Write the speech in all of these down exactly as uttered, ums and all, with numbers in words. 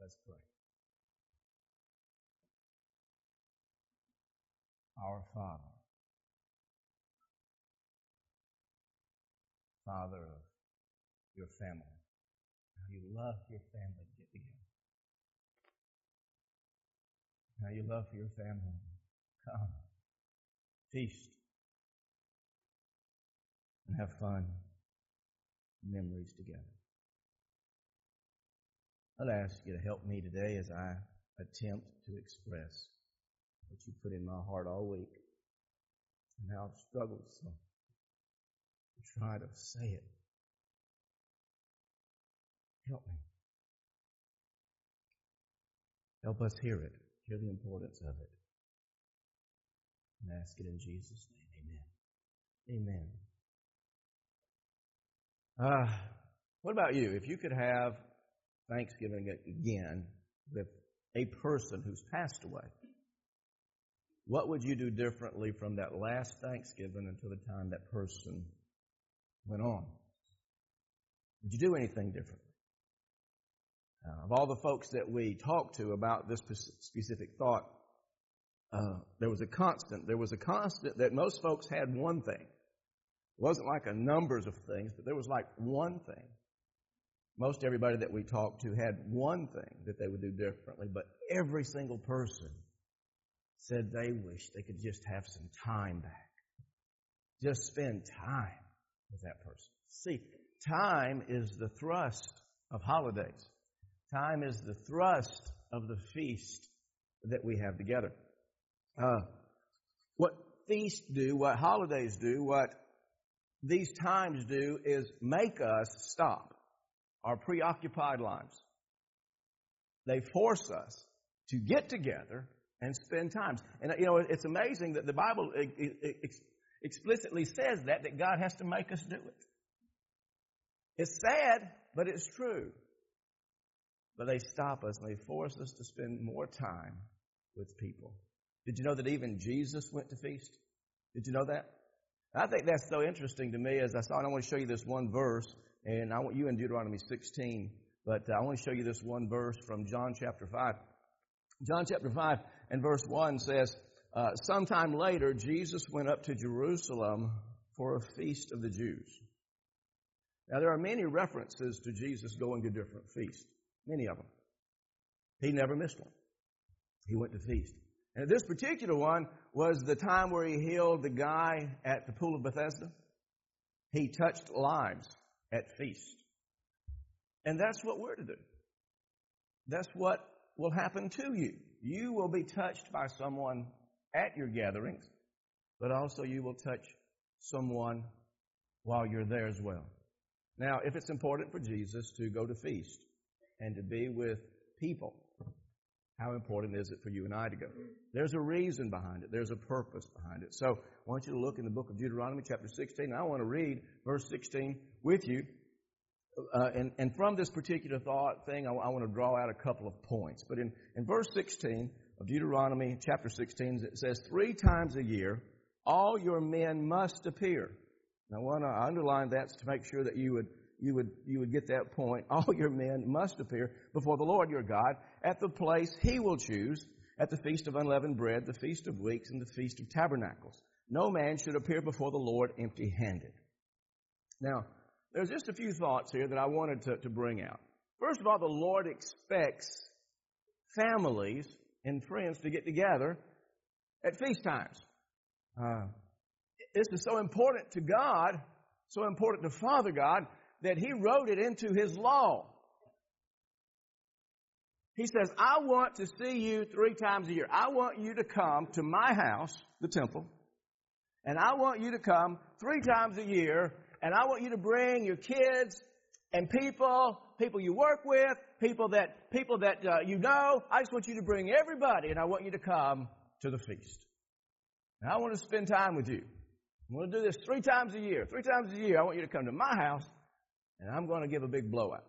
Let's pray. Our Father, Father of your family, how you love your family to get together. How you love for your family. Come, feast, and have fun, memories together. I'd ask you to help me today as I attempt to express what you put in my heart all week and how I've struggled so to try to say it. Help me. Help us hear it, hear the importance of it. And ask it in Jesus' name. Amen. Amen. Uh, what about you? If you could have Thanksgiving again with a person who's passed away, what would you do differently from that last Thanksgiving until the time that person went on? Would you do anything differently? Uh, of all the folks that we talked to about this specific thought, uh, there was a constant. There was a constant that most folks had one thing. It wasn't like a numbers of things, but there was like one thing. Most everybody that we talked to had one thing that they would do differently, but every single person said they wished they could just have some time back. Just spend time with that person. See, time is the thrust of holidays. Time is the thrust of the feast that we have together. Uh, what feasts do, what holidays do, what these times do is make us stop our preoccupied lives. They force us to get together and spend time. And, you know, it's amazing that the Bible explicitly says that, that God has to make us do it. It's sad, but it's true. But they stop us and they force us to spend more time with people. Did you know that even Jesus went to feast? Did you know that? I think that's so interesting to me as I saw, and I want to show you this one verse, and I want you in Deuteronomy sixteen, but I want to show you this one verse from John chapter five. John chapter five and verse one says, uh, sometime later, Jesus went up to Jerusalem for a feast of the Jews. Now, there are many references to Jesus going to different feasts, many of them. He never missed one. He went to feast. And this particular one was the time where he healed the guy at the pool of Bethesda. He touched lives at feast. And that's what we're to do. That's what will happen to you. You will be touched by someone at your gatherings, but also you will touch someone while you're there as well. Now, if it's important for Jesus to go to feast and to be with people, how important is it for you and I to go? There's a reason behind it. There's a purpose behind it. So I want you to look in the book of Deuteronomy chapter sixteen. I want to read verse sixteen with you. Uh, and, and from this particular thought thing, I, I want to draw out a couple of points. But in, in verse sixteen of Deuteronomy chapter sixteen, it says, three times a year, all your men must appear. Now, I want to underline that to make sure that you would You would, you would get that point. All your men must appear before the Lord your God at the place He will choose, at the Feast of Unleavened Bread, the Feast of Weeks, and the Feast of Tabernacles. No man should appear before the Lord empty-handed. Now, there's just a few thoughts here that I wanted to, to bring out. First of all, the Lord expects families and friends to get together at feast times. Uh, this is so important to God, so important to Father God, that He wrote it into His law. He says, I want to see you three times a year. I want you to come to my house, the temple, and I want you to come three times a year, and I want you to bring your kids and people, people you work with, people that people that uh, you know. I just want you to bring everybody, and I want you to come to the feast. Now, I want to spend time with you. I'm going to do this three times a year. Three times a year, I want you to come to my house, and I'm going to give a big blowout.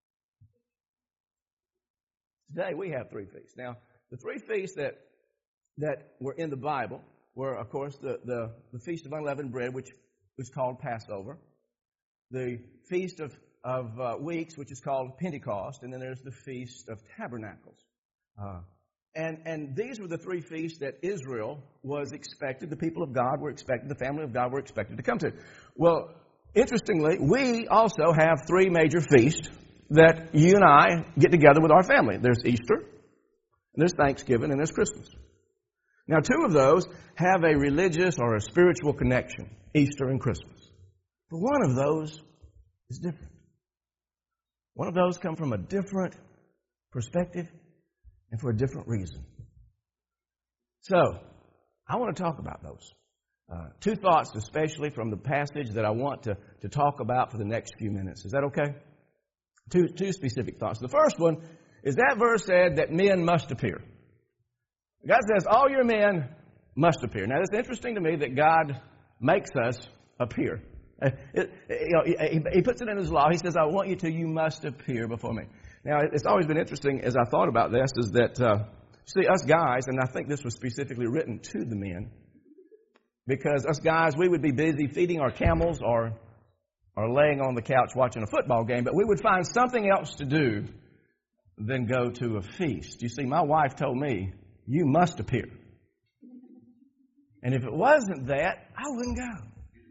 Today we have three feasts. Now, the three feasts that that were in the Bible were, of course, the, the, the Feast of Unleavened Bread, which was called Passover, the Feast of of uh, Weeks, which is called Pentecost, and then there's the Feast of Tabernacles. Uh, and, and these were the three feasts that Israel was expected, the people of God were expected, the family of God were expected to come to. Well, interestingly, we also have three major feasts that you and I get together with our family. There's Easter, and there's Thanksgiving, and there's Christmas. Now, two of those have a religious or a spiritual connection, Easter and Christmas. But one of those is different. One of those come from a different perspective and for a different reason. So, I want to talk about those. Uh, two thoughts, especially from the passage that I want to, to talk about for the next few minutes. Is that okay? Two, two specific thoughts. The first one is that verse said that men must appear. God says, all your men must appear. Now, it's interesting to me that God makes us appear. It, it, you know, he, he puts it in His law. He says, I want you to, you must appear before me. Now, it's always been interesting as I thought about this is that, uh, see, us guys, and I think this was specifically written to the men, because us guys, we would be busy feeding our camels or, or laying on the couch watching a football game, but we would find something else to do than go to a feast. You see, my wife told me, you must appear. And if it wasn't that, I wouldn't go.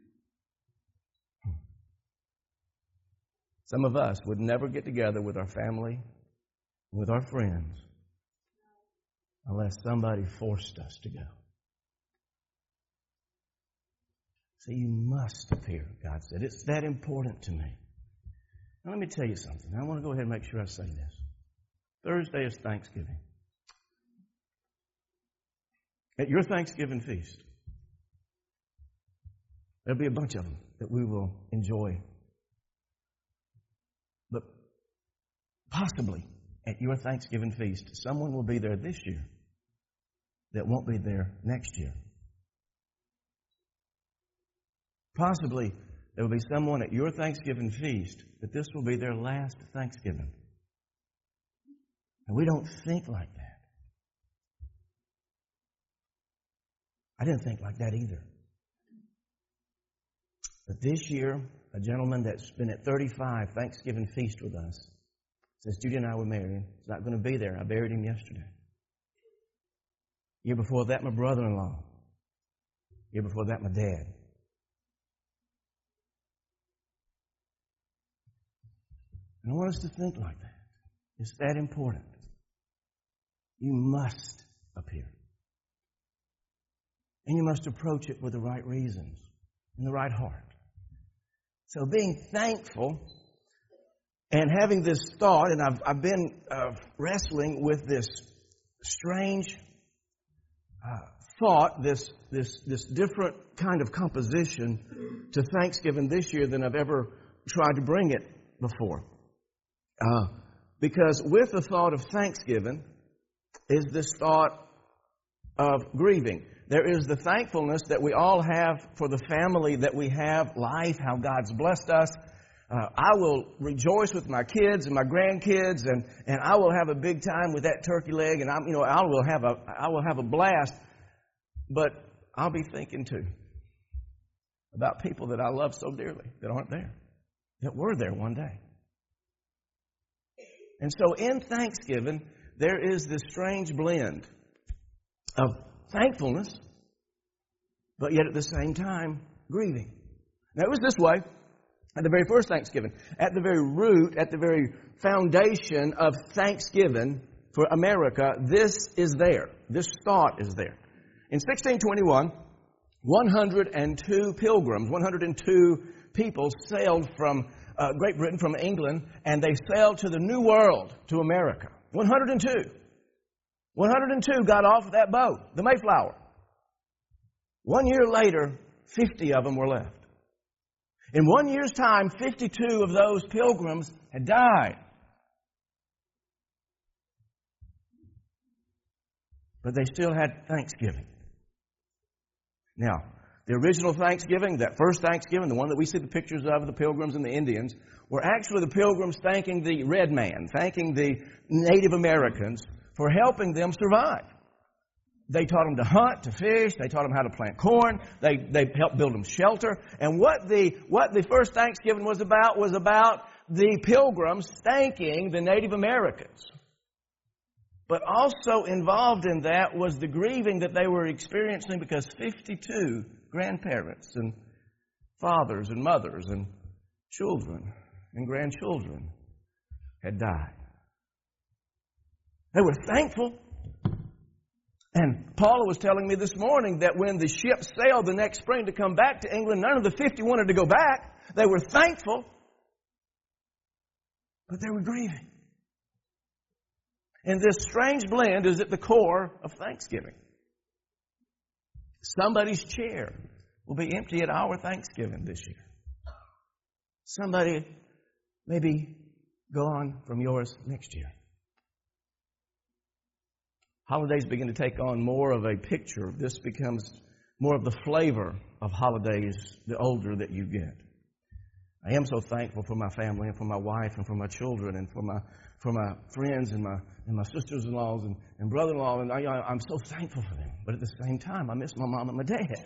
Some of us would never get together with our family, with our friends, unless somebody forced us to go. So you must appear, God said. It's that important to me. Now let me tell you something. I want to go ahead and make sure I say this. Thursday is Thanksgiving. At your Thanksgiving feast, there'll be a bunch of them that we will enjoy. But possibly at your Thanksgiving feast, someone will be there this year that won't be there next year. Possibly there will be someone at your Thanksgiving feast that this will be their last Thanksgiving. And we don't think like that. I didn't think like that either. But this year, a gentleman that's been at thirty-five Thanksgiving feast with us says, Judy and I were married. He's not going to be there. I buried him yesterday. Year before that, my brother-in-law. Year before that, my dad. And I want us to think like that. It's that important. You must appear. And you must approach it with the right reasons and the right heart. So being thankful and having this thought, and I've, I've been uh, wrestling with this strange uh, thought, this, this, this different kind of composition to Thanksgiving this year than I've ever tried to bring it before. Uh, because with the thought of Thanksgiving is this thought of grieving. There is the thankfulness that we all have for the family that we have, life, how God's blessed us. Uh, I will rejoice with my kids and my grandkids, and, and I will have a big time with that turkey leg, and I'm, you know, I will have a I will have a blast. But I'll be thinking too about people that I love so dearly that aren't there, that were there one day. And so in Thanksgiving, there is this strange blend of thankfulness, but yet at the same time, grieving. Now, it was this way at the very first Thanksgiving. At the very root, at the very foundation of Thanksgiving for America, this is there. This thought is there. In sixteen twenty-one, one hundred two pilgrims, one hundred two people sailed from uh, Great Britain, from England, and they sailed to the New World, to America. one hundred two. one hundred two got off that boat, the Mayflower. One year later, fifty of them were left. In one year's time, fifty-two of those pilgrims had died. But they still had Thanksgiving. Now, the original Thanksgiving, that first Thanksgiving, the one that we see the pictures of, the pilgrims and the Indians, were actually the pilgrims thanking the red man, thanking the Native Americans for helping them survive. They taught them to hunt, to fish. They taught them how to plant corn. They they helped build them shelter. And what the what the first Thanksgiving was about was about the pilgrims thanking the Native Americans. But also involved in that was the grieving that they were experiencing because fifty-two grandparents and fathers and mothers and children and grandchildren had died. They were thankful. And Paula was telling me this morning that when the ship sailed the next spring to come back to England, none of the fifty wanted to go back. They were thankful, but they were grieving. And this strange blend is at the core of Thanksgiving. Somebody's chair will be empty at our Thanksgiving this year. Somebody may be gone from yours next year. Holidays begin to take on more of a picture. This becomes more of the flavor of holidays the older that you get. I am so thankful for my family and for my wife and for my children and for my for my friends and my and my sisters-in-laws and, and brother-in-law. And I, I'm so thankful for them. But at the same time, I miss my mom and my dad.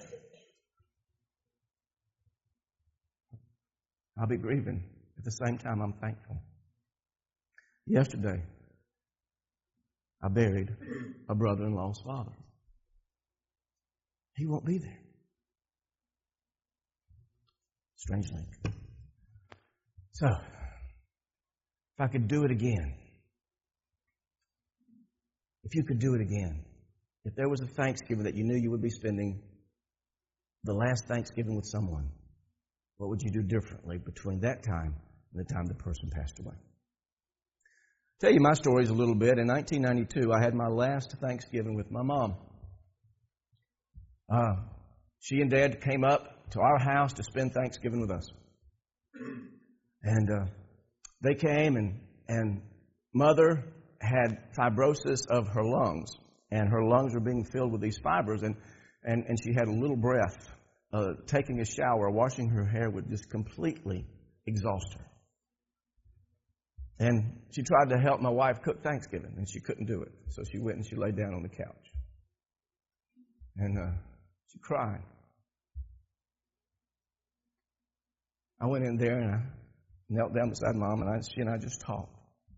I'll be grieving. At the same time, I'm thankful. Yesterday, I buried a brother-in-law's father. He won't be there. Strange link. So, if I could do it again, if you could do it again, if there was a Thanksgiving that you knew you would be spending the last Thanksgiving with someone, what would you do differently between that time and the time the person passed away? I'll tell you my stories a little bit. In nineteen ninety-two, I had my last Thanksgiving with my mom. Uh, she and Dad came up to our house to spend Thanksgiving with us. And uh, they came, and, and Mother had fibrosis of her lungs, and her lungs were being filled with these fibers, and, and, and she had a little breath. Uh, taking a shower, washing her hair would just completely exhaust her. And she tried to help my wife cook Thanksgiving, and she couldn't do it. So she went and she laid down on the couch. And uh, she cried. I went in there and I knelt down beside Mom, and I, she and I just talked.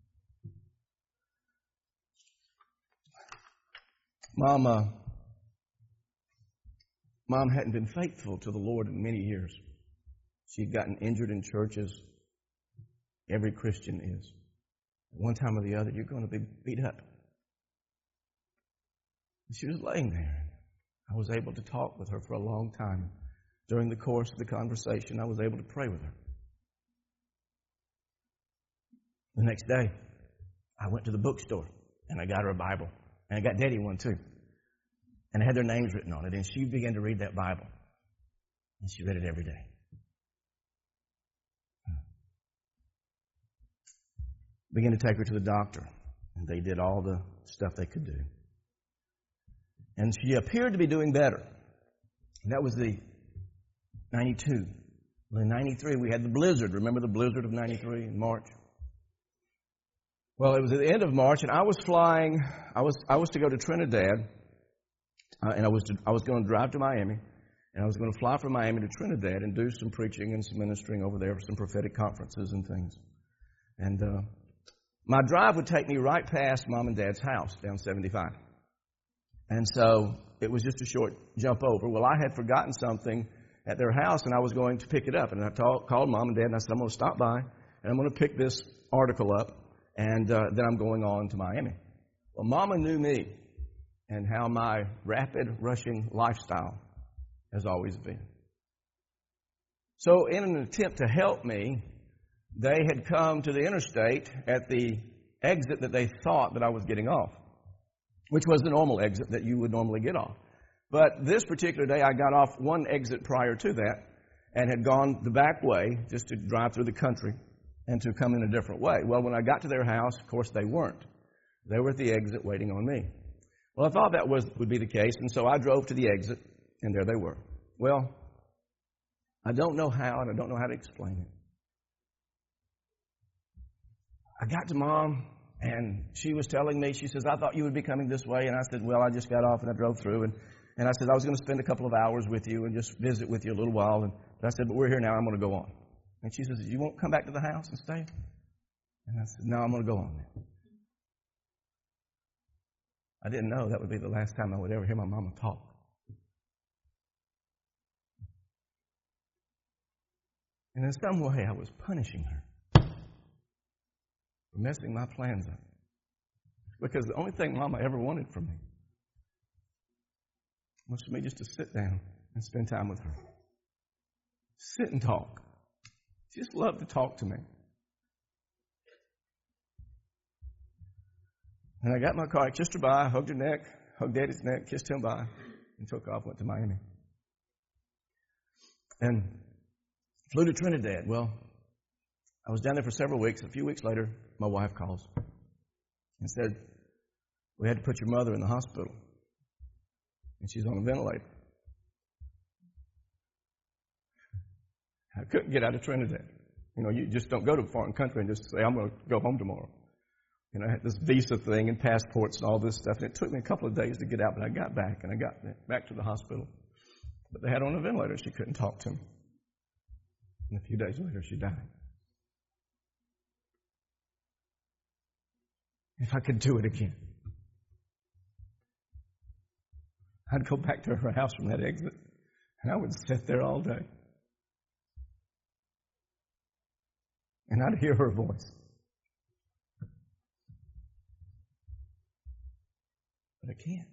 Mom, uh, Mom hadn't been faithful to the Lord in many years. She'd gotten injured in churches. Every Christian is. One time or the other, you're going to be beat up. And she was laying there. I was able to talk with her for a long time. During the course of the conversation, I was able to pray with her. The next day, I went to the bookstore, and I got her a Bible. And I got Daddy one, too. And it had their names written on it. And she began to read that Bible. And she read it every day. Began to take her to the doctor. And they did all the stuff they could do. And she appeared to be doing better. And that was the ninety-two. Well, in ninety-three, we had the blizzard. Remember the blizzard of ninety-three in March? Well, it was at the end of March, and I was flying. I was I was to go to Trinidad, uh, and I was to, I was going to drive to Miami, and I was going to fly from Miami to Trinidad and do some preaching and some ministering over there for some prophetic conferences and things. And uh, my drive would take me right past Mom and Dad's house down seventy-five, and so it was just a short jump over. Well, I had forgotten something at their house, and I was going to pick it up, and I talk, called Mom and Dad, and I said, I'm going to stop by, and I'm going to pick this article up. And uh, then I'm going on to Miami. Well, Mama knew me and how my rapid rushing lifestyle has always been. So in an attempt to help me, they had come to the interstate at the exit that they thought that I was getting off, which was the normal exit that you would normally get off. But this particular day, I got off one exit prior to that and had gone the back way just to drive through the country and to come in a different way. Well, when I got to their house, of course, they weren't. They were at the exit waiting on me. Well, I thought that was would be the case, and so I drove to the exit, and there they were. Well, I don't know how, and I don't know how to explain it. I got to Mom, and she was telling me, she says, I thought you would be coming this way, and I said, well, I just got off, and I drove through, and, and I said, I was going to spend a couple of hours with you and just visit with you a little while, and but I said, but we're here now, I'm going to go on. And she says, you won't come back to the house and stay? And I said, no, I'm going to go on then. I didn't know that would be the last time I would ever hear my mama talk. And in some way, I was punishing her for messing my plans up. Because the only thing Mama ever wanted from me was for me just to sit down and spend time with her. Sit and talk. She just loved to talk to me. And I got in my car, I kissed her bye, hugged her neck, hugged Daddy's neck, kissed him bye, and took off, went to Miami. And flew to Trinidad. Well, I was down there for several weeks. A few weeks later, my wife calls and said, we had to put your mother in the hospital, and she's on a ventilator. I couldn't get out of Trinidad. You know, you just don't go to a foreign country and just say, I'm going to go home tomorrow. You know, I had this visa thing and passports and all this stuff, and it took me a couple of days to get out, but I got back, and I got back to the hospital. But they had her on a ventilator. She couldn't talk to me. And a few days later, she died. If I could do it again, I'd go back to her house from that exit, and I would sit there all day. And I'd hear her voice. But I can't.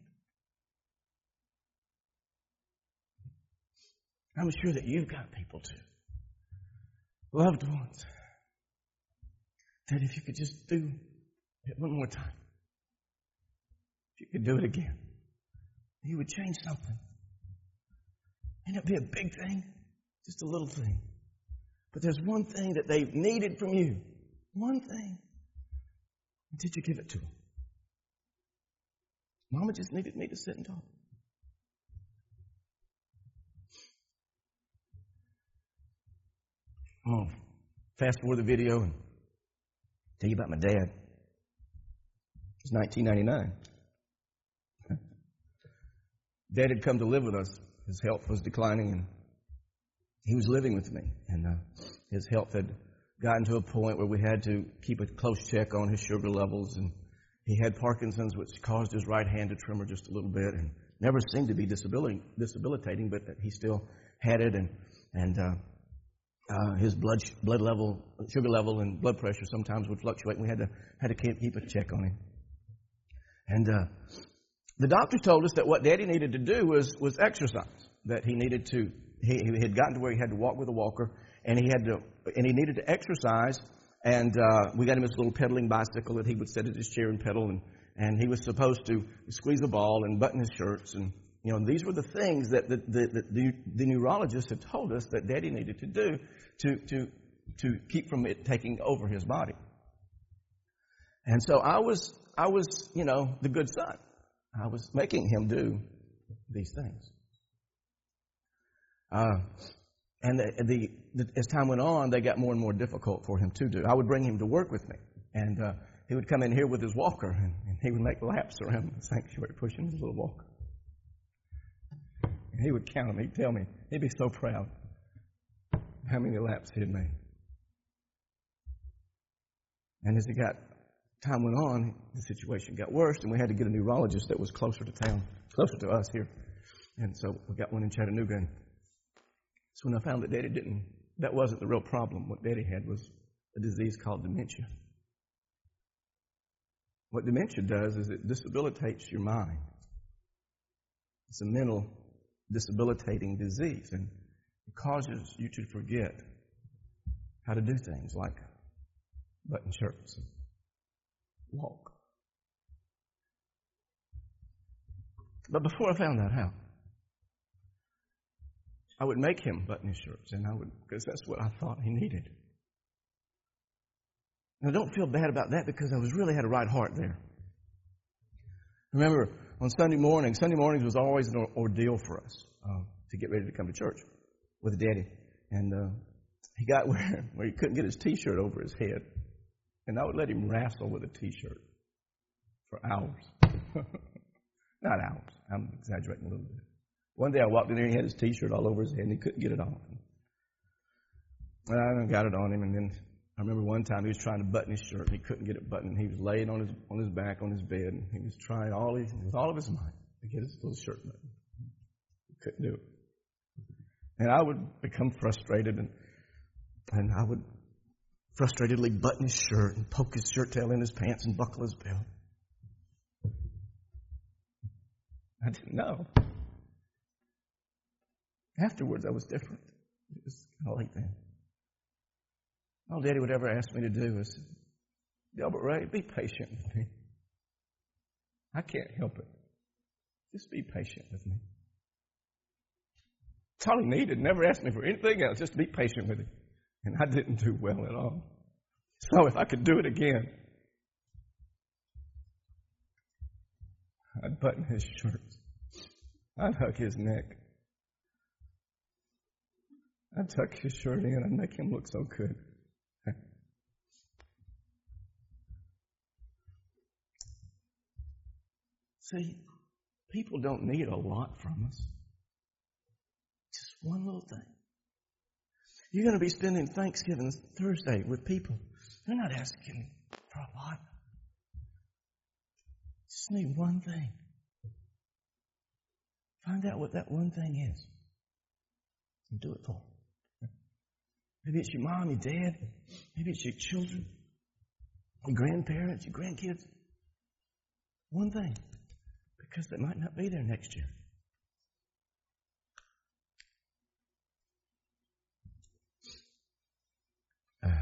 I'm sure that you've got people too. Loved ones. That if you could just do it one more time. If you could do it again. You would change something. May not be a big thing. Just a little thing. But there's one thing that they've needed from you. One thing. Did you give it to them? Mama just needed me to sit and talk. I'm going to fast forward the video and tell you about my dad. It was nineteen ninety-nine. Dad had come to live with us. His health was declining, and he was living with me. And uh, his health had gotten to a point where we had to keep a close check on his sugar levels. And he had Parkinson's, which caused his right hand to tremor just a little bit, and never seemed to be disability, debilitating, but he still had it. And and uh, uh, his blood blood level, sugar level, and blood pressure sometimes would fluctuate. And we had to had to keep, keep a check on him. And uh, the doctors told us that what Daddy needed to do was was exercise. That he needed to. He, he had gotten to where he had to walk with a walker, and he had to, and he needed to exercise. And uh, we got him this little pedaling bicycle that he would sit at his chair and pedal, and and he was supposed to squeeze a ball and button his shirts, and you know these were the things that the the, the, the, the neurologist had told us that Daddy needed to do to to to keep from it taking over his body. And so I was I was you know the good son. I was making him do these things. Uh, and the, the, the, as time went on, they got more and more difficult for him to do. I would bring him to work with me, and uh, he would come in here with his walker, and, and he would make laps around the sanctuary pushing his little walker. And he would count them. He'd tell me. He'd be so proud of how many laps he had made. And as he got time went on, the situation got worse, and we had to get a neurologist that was closer to town, closer to us here. And so we got one in Chattanooga. And so when I found that Daddy didn't, that wasn't the real problem. What Daddy had was a disease called dementia. What dementia does is it debilitates your mind. It's a mental debilitating disease, and it causes you to forget how to do things like button shirts and walk. But before I found that out, I would make him button his shirts, and I would, because that's what I thought he needed. And I don't feel bad about that because I was really had a right heart there. Remember, on Sunday morning, Sunday mornings was always an ordeal for us uh, to get ready to come to church with Daddy. And uh, he got where, where he couldn't get his T-shirt over his head. And I would let him wrestle with a T-shirt for hours. Not hours. I'm exaggerating a little bit. One day I walked in there and he had his T-shirt all over his head and he couldn't get it off. And I got it on him, and then I remember one time he was trying to button his shirt, and he couldn't get it buttoned. He was laying on his on his back on his bed, and he was trying all his, with all of his might to get his little shirt buttoned. He couldn't do it. And I would become frustrated, and and I would frustratedly button his shirt and poke his shirt tail in his pants and buckle his belt. I didn't know. Afterwards, I was different. It was kind of like that. All Daddy would ever ask me to do was, Delbert Ray, be patient with me. I can't help it. Just be patient with me. That's all he needed. Never asked me for anything else, just to be patient with him. And I didn't do well at all. So if I could do it again, I'd button his shirt. I'd hug his neck. I'd tuck his shirt in and make him look so good. See, people don't need a lot from us. Just one little thing. You're going to be spending Thanksgiving Thursday with people. They're not asking for a lot. Just need one thing. Find out what that one thing is. And do it for them. Maybe it's your mom, your dad. Maybe it's your children, your grandparents, your grandkids. One thing. Because they might not be there next year. Uh,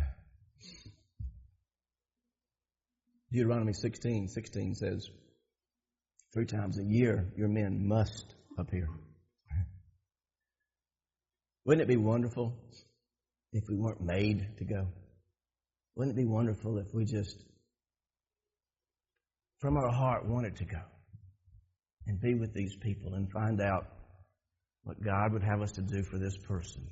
Deuteronomy sixteen, sixteen says, three times a year your men must appear. Wouldn't it be wonderful if we weren't made to go? Wouldn't it be wonderful if we just, from our heart, wanted to go and be with these people and find out what God would have us to do for this person?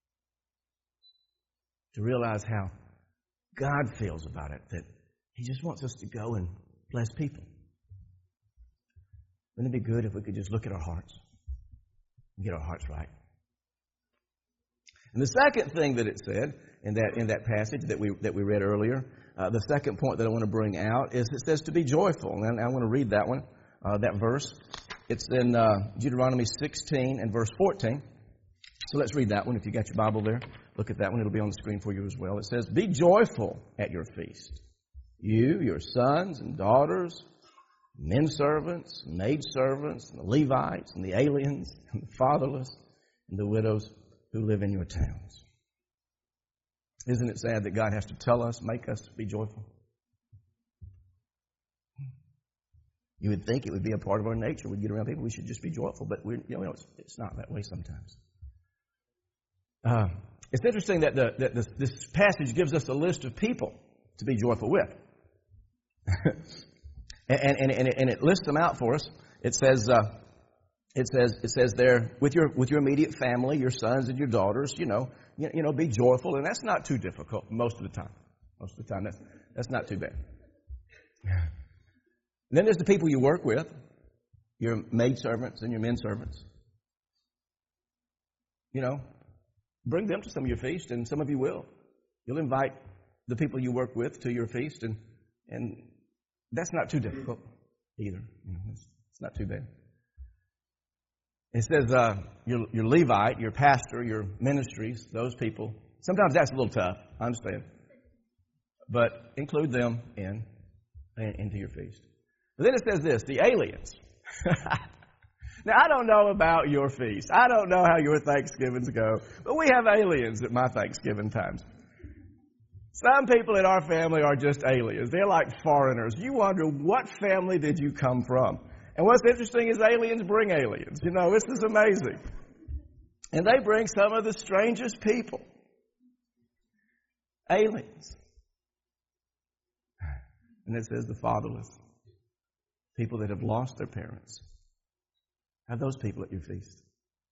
To realize how God feels about it, that He just wants us to go and bless people. Wouldn't it be good if we could just look at our hearts and get our hearts right? And the second thing that it said in that in that passage that we that we read earlier, uh, the second point that I want to bring out is it says to be joyful. And I want to read that one, uh, that verse. It's in uh, Deuteronomy sixteen and verse fourteen. So let's read that one. If you got your Bible there, look at that one. It'll be on the screen for you as well. It says, "Be joyful at your feast, you, your sons and daughters, men servants, maid servants, and the Levites, and the aliens, and the fatherless, and the widows who live in your towns." Isn't it sad that God has to tell us, make us be joyful? You would think it would be a part of our nature. We'd get around people, we should just be joyful, but we, you know, it's, it's not that way sometimes. Uh, it's interesting that, the, that this, this passage gives us a list of people to be joyful with. and, and, and, it, and it lists them out for us. It says, uh, it says, it says there, with your with your immediate family, your sons and your daughters, you know, you, you know, be joyful, and that's not too difficult most of the time. Most of the time, that's that's not too bad. And then there's the people you work with, your maid servants and your men servants. You know, bring them to some of your feast, and some of you will. You'll invite the people you work with to your feast, and and that's not too difficult either. You know, it's, it's not too bad. It says uh, your your Levite, your pastor, your ministries, those people. Sometimes that's a little tough, I understand. But include them in, in into your feast. But then it says this, the aliens. Now, I don't know about your feast. I don't know how your Thanksgivings go. But we have aliens at my Thanksgiving times. Some people in our family are just aliens. They're like foreigners. You wonder, what family did you come from? And what's interesting is aliens bring aliens. You know, this is amazing. And they bring some of the strangest people. Aliens. And it says the fatherless. People that have lost their parents. Have those people at your feast.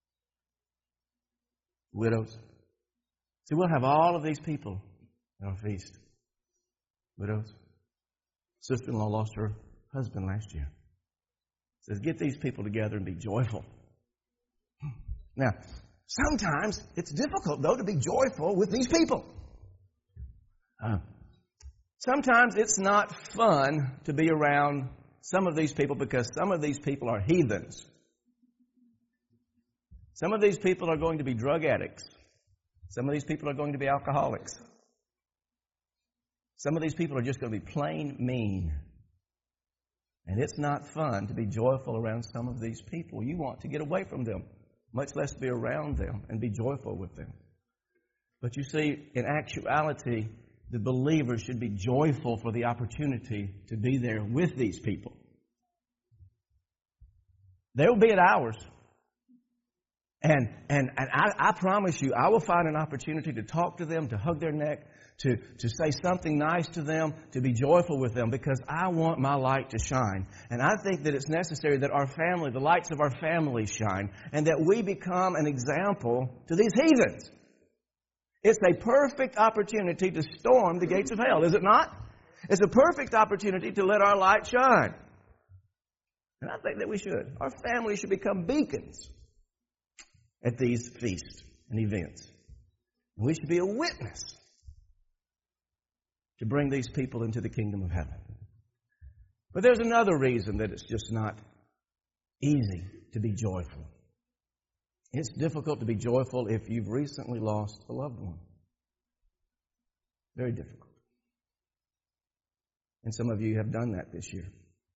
Widows. See, we'll have all of these people at our feast. Widows. Sister-in-law lost her husband last year. It says, get these people together and be joyful. Now, Sometimes it's difficult, though, to be joyful with these people. Uh, sometimes it's not fun to be around some of these people because some of these people are heathens. Some of these people are going to be drug addicts. Some of these people are going to be alcoholics. Some of these people are just going to be plain mean. And it's not fun to be joyful around some of these people. You want to get away from them, much less be around them and be joyful with them. But you see, in actuality, the believer should be joyful for the opportunity to be there with these people. They will be at ours. And and, and I, I promise you, I will find an opportunity to talk to them, to hug their neck, to, to say something nice to them, to be joyful with them, because I want my light to shine. And I think that it's necessary that our family, the lights of our family shine, and that we become an example to these heathens. It's a perfect opportunity to storm the gates of hell, is it not? It's a perfect opportunity to let our light shine. And I think that we should. Our family should become beacons at these feasts and events. And we should be a witness to bring these people into the kingdom of heaven. But there's another reason that it's just not easy to be joyful. It's difficult to be joyful if you've recently lost a loved one. Very difficult. And some of you have done that this year.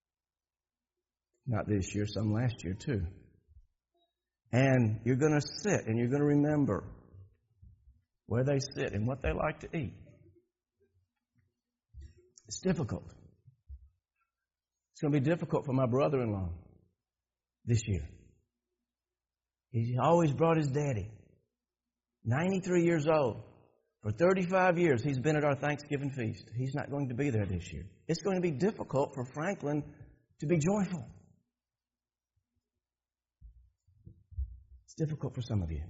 Not this year, some last year too. And you're going to sit and you're going to remember where they sit and what they like to eat. It's difficult. It's going to be difficult for my brother-in-law this year. He always brought his daddy. ninety-three years old. For thirty-five years, he's been at our Thanksgiving feast. He's not going to be there this year. It's going to be difficult for Franklin to be joyful. It's difficult for some of you.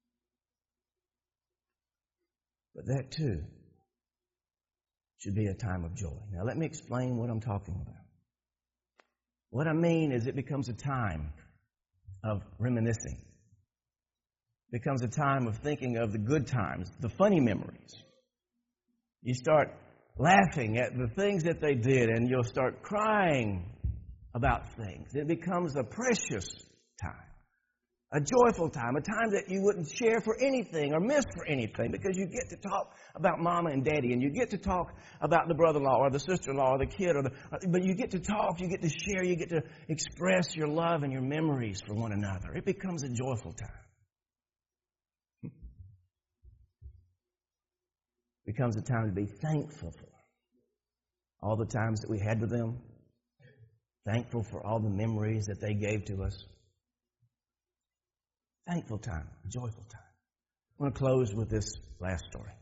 But that too should be a time of joy. Now let me explain what I'm talking about. What I mean is it becomes a time of reminiscing. It becomes a time of thinking of the good times, the funny memories. You start laughing at the things that they did, and you'll start crying about things. It becomes a precious time. A joyful time, a time that you wouldn't share for anything or miss for anything, because you get to talk about mama and daddy, and you get to talk about the brother-in-law or the sister-in-law or the kid, or the, but you get to talk, you get to share, you get to express your love and your memories for one another. It becomes a joyful time. It becomes a time to be thankful for all the times that we had with them, thankful for all the memories that they gave to us. Thankful time, joyful time. I want to close with this last story.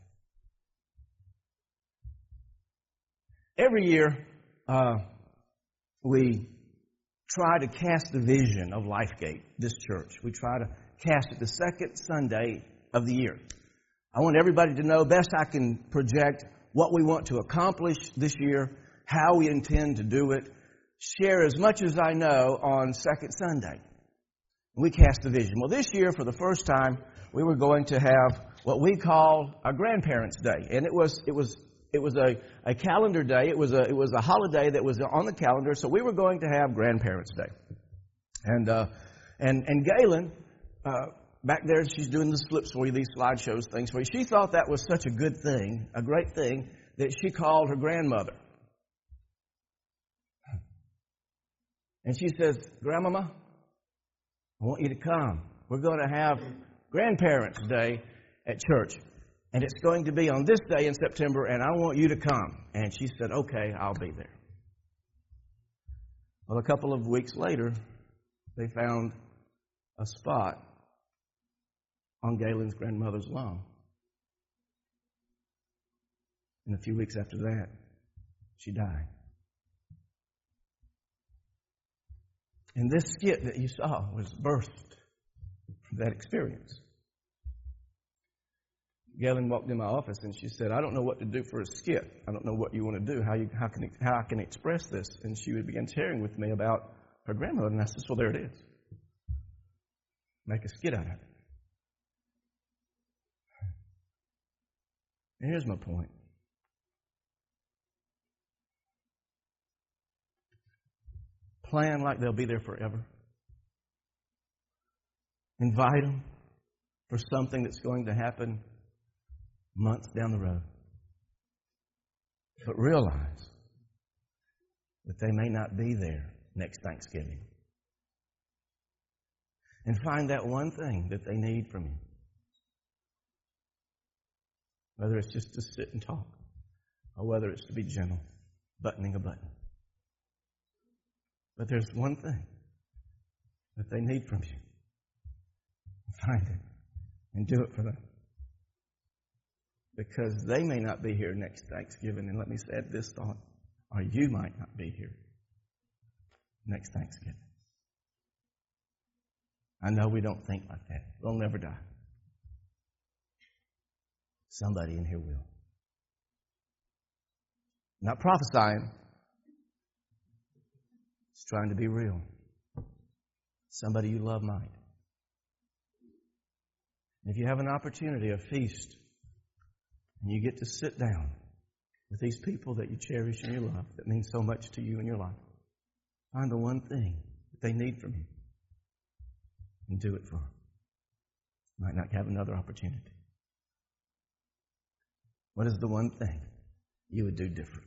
Every year, uh, we try to cast the vision of LifeGate, this church. We try to cast it the second Sunday of the year. I want everybody to know, best I can project, what we want to accomplish this year, how we intend to do it, share as much as I know on second Sunday. We cast the vision. Well, this year, for the first time, we were going to have what we call our Grandparents' Day, and it was it was it was a, a calendar day. It was a it was a holiday that was on the calendar. So we were going to have Grandparents' Day, and uh, and and Galen uh, back there, she's doing the slips for you, these slideshows things for you. She thought that was such a good thing, a great thing, that she called her grandmother, and she says, "Grandmama, I want you to come. We're going to have Grandparents' Day at church. And it's going to be on this day in September, and I want you to come." And she said, "Okay, I'll be there." Well, a couple of weeks later, they found a spot on Galen's grandmother's lawn. And a few weeks after that, she died. And this skit that you saw was birthed from that experience. Galen walked in my office and she said, "I don't know what to do for a skit. I don't know what you want to do, how you how can how I can express this." And she would begin sharing with me about her grandmother, and I said, "Well, there it is. Make a skit out of it." And here's my point. Plan like they'll be there forever. Invite them for something that's going to happen months down the road. But realize that they may not be there next Thanksgiving. And find that one thing that they need from you. Whether it's just to sit and talk, or whether it's to be gentle, buttoning a button. But there's one thing that they need from you. Find it and do it for them. Because they may not be here next Thanksgiving. And let me add this thought. Or you might not be here next Thanksgiving. I know we don't think like that. We'll never die. Somebody in here will. Not prophesying. It's trying to be real. Somebody you love might. If you have an opportunity, a feast, and you get to sit down with these people that you cherish and you love, that mean so much to you in your life, find the one thing that they need from you and do it for them. You might not have another opportunity. What is the one thing you would do different?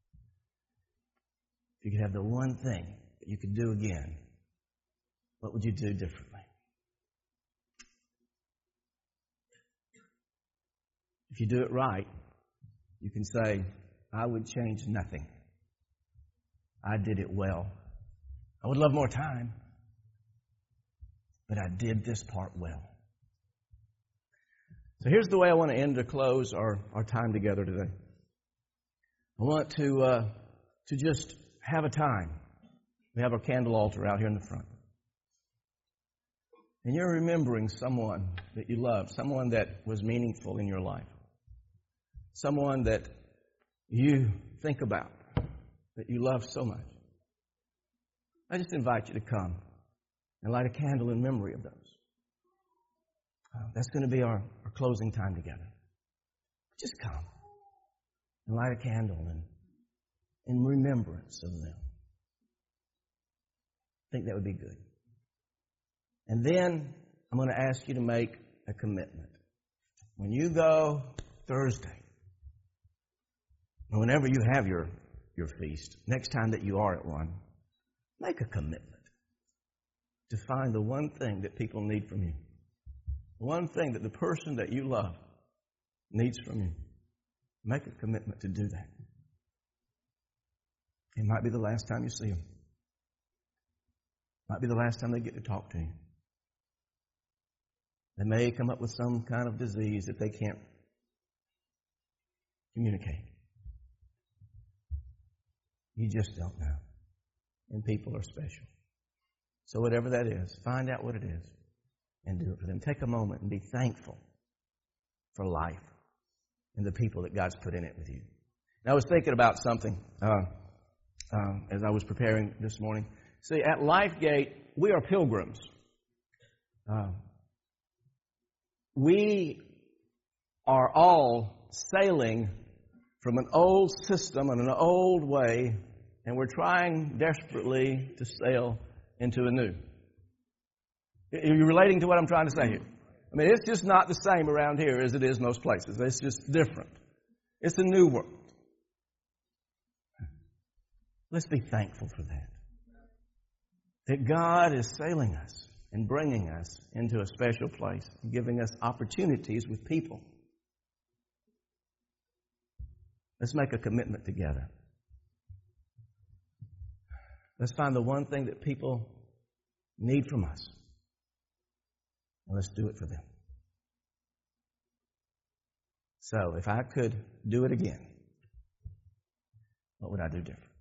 If you could have the one thing that you could do again, what would you do differently? If you do it right, you can say, I would change nothing. I did it well. I would love more time, but I did this part well. So here's the way I want to end to close our, our time together today. I want to uh, to just have a time. We have our candle altar out here in the front. And you're remembering someone that you love, someone that was meaningful in your life, someone that you think about, that you love so much. I just invite you to come and light a candle in memory of those. Uh, that's going to be our, our closing time together. Just come and light a candle in, in remembrance of them. I think that would be good. And then I'm going to ask you to make a commitment. When you go Thursday, or whenever you have your, your feast, next time that you are at one, make a commitment to find the one thing that people need from you. One thing that the person that you love needs from you. Make a commitment to do that. It might be the last time you see them. It might be the last time they get to talk to you. They may come up with some kind of disease that they can't communicate. You just don't know. And people are special. So whatever that is, find out what it is and do it for them. Take a moment and be thankful for life and the people that God's put in it with you. Now, I was thinking about something uh, uh, as I was preparing this morning. See, at LifeGate, we are pilgrims. Uh, we are all sailing from an old system and an old way, and we're trying desperately to sail into a new. Are you relating to what I'm trying to say here? I mean, it's just not the same around here as it is most places. It's just different. It's a new world. Let's be thankful for that. That God is sailing us and bringing us into a special place, giving us opportunities with people. Let's make a commitment together. Let's find the one thing that people need from us. And let's do it for them. So, if I could do it again, what would I do different?